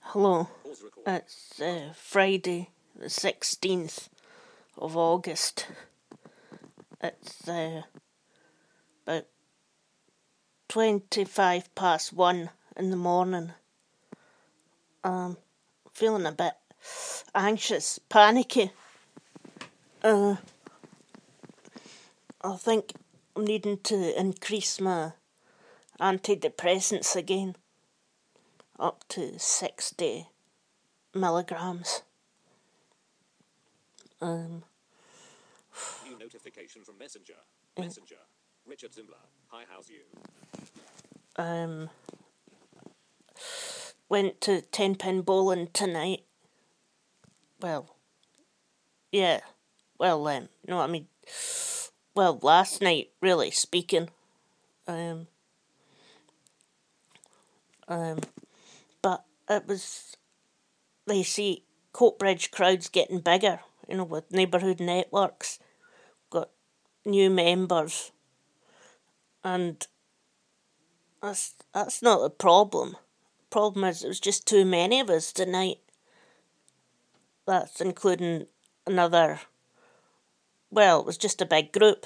Hello, it's Friday the 16th of August. It's about 25 past 1 in the morning. Feeling a bit anxious, panicky. I think I'm needing to increase my antidepressants again up to 60 milligrams. New notification from Messenger. Richard Zimbler. Hi, how's you? Went to 10-pin bowling tonight. Well, yeah. Well, no, I mean, well, last night, really speaking. But it was, they see Coatbridge crowds getting bigger, with neighbourhood networks, got new members, and that's not the problem. The problem is there was just too many of us tonight. That's including another, well, it was just a big group,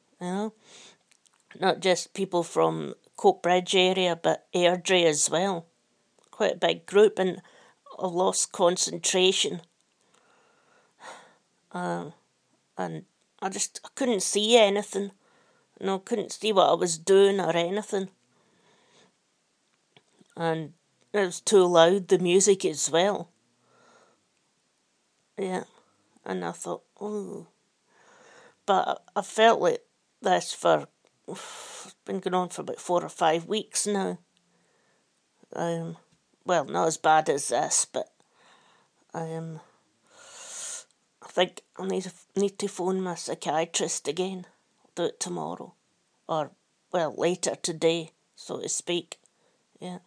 not just people from Coatbridge area, but Airdrie as well. Quite a big group, and I lost concentration. And I couldn't see anything. Couldn't see what I was doing or anything. And it was too loud, the music as well. Yeah. And I thought, oh. But I felt like this it's been going on for about 4 or 5 weeks now. Well, not as bad as this, but I think I need to phone my psychiatrist again. I'll do it tomorrow. Or, well, later today, so to speak. Yeah.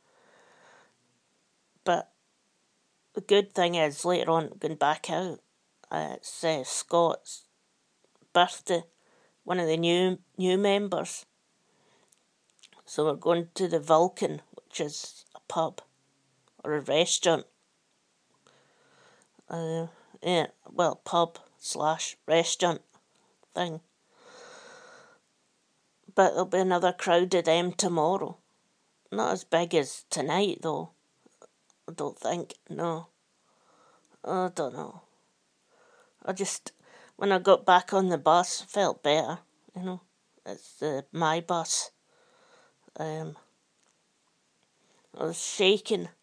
But the good thing is, later on, I'm going back out. It's Scott's birthday, one of the new members. So we're going to the Vulcan, which is a pub or a restaurant. Pub/restaurant thing. But there'll be another crowd of them tomorrow. Not as big as tonight, though. I don't think, no. I don't know. When I got back on the bus, felt better, It's my bus. I was shaking.